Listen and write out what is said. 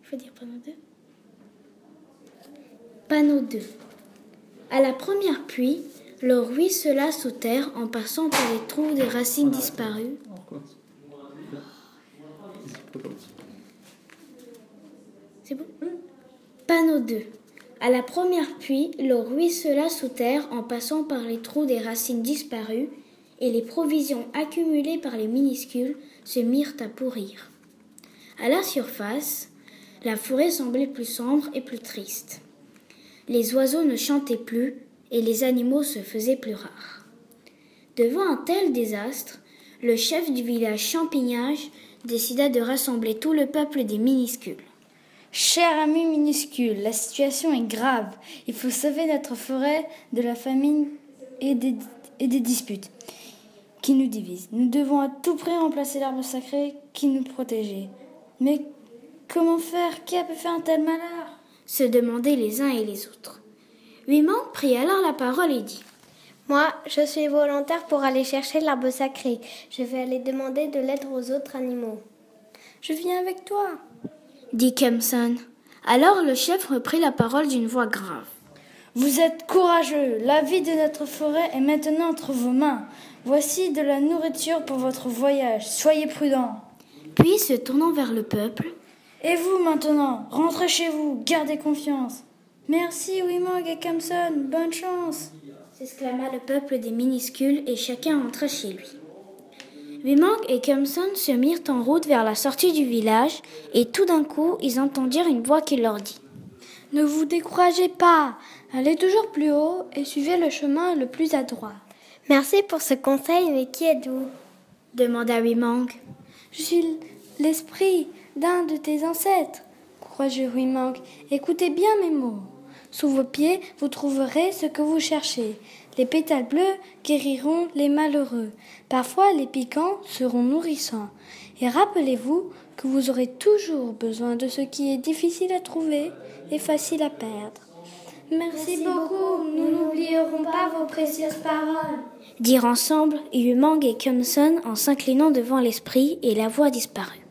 Faut dire panneau 2. Panneau 2. À la première pluie, le ruissela sous terre en passant par les trous des racines disparues. C'est bon ? Panneau 2. À la première pluie, le ruissela sous terre en passant par les trous des racines disparues, et les provisions accumulées par les minuscules se mirent à pourrir. À la surface, la forêt semblait plus sombre et plus triste. Les oiseaux ne chantaient plus et les animaux se faisaient plus rares. Devant un tel désastre, le chef du village Champignage décida de rassembler tout le peuple des minuscules. Cher ami minuscule, la situation est grave. Il faut sauver notre forêt de la famine et des disputes qui nous divisent. Nous devons à tout prix remplacer l'arbre sacré qui nous protégeait. Mais comment faire ? Qui a pu faire un tel malheur ? Se demandaient les uns et les autres. Huimang prit alors la parole et dit : Moi, je suis volontaire pour aller chercher l'arbre sacré. Je vais aller demander de l'aide aux autres animaux. Je viens avec toi, dit Khamsin. Alors le chef reprit la parole d'une voix grave. Vous êtes courageux. La vie de notre forêt est maintenant entre vos mains. Voici de la nourriture pour votre voyage. Soyez prudents. Puis, se tournant vers le peuple : Et vous maintenant, rentrez chez vous, gardez confiance. Merci Huimang et Khamsin, bonne chance, s'exclama le peuple des minuscules et chacun entra chez lui. Huimang et Khamsin se mirent en route vers la sortie du village et tout d'un coup, ils entendirent une voix qui leur dit : Ne vous découragez pas, allez toujours plus haut et suivez le chemin le plus adroit. Merci pour ce conseil, mais qui êtes-vous ? demanda Huimang. Je suis l'esprit d'un de tes ancêtres, crois-je, Huimang. Écoutez bien mes mots. Sous vos pieds, vous trouverez ce que vous cherchez. Les pétales bleus guériront les malheureux. Parfois, les piquants seront nourrissants. Et rappelez-vous que vous aurez toujours besoin de ce qui est difficile à trouver et facile à perdre. Merci beaucoup, nous n'oublierons pas vos précieuses paroles, dirent ensemble Huimang et Khamsin en s'inclinant devant l'esprit, et la voix disparut.